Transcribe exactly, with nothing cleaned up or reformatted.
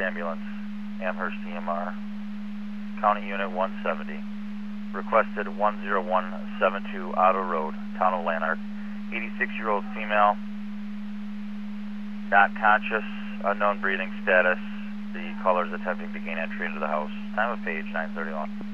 ambulance, Amherst E M R, County Unit one seventy, requested one zero one seven two Otto Road, Town of Lanark, eighty-six-year-old female, not conscious, unknown breathing status. The caller is attempting to gain entry into the house. Time of page nine thirty-one.